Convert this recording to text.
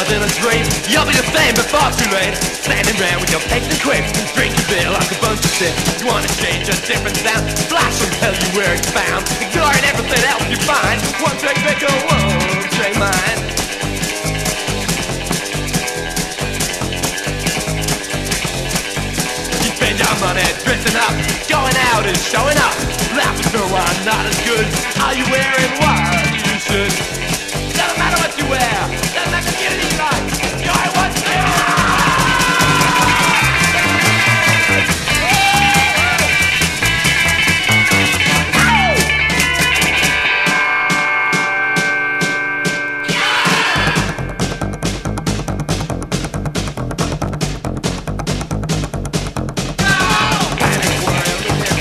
than a dream. You'll be the same before too late. Standing around with your plates and quips, drinking beer like a bunch of shit. You wanna change a different sound? Flash will tell you where it's found. Ignoring everything else you find. One take pickle, one take mine. You spend your money dressing up, going out and showing up. Life is no one not as good. Are you wearing what?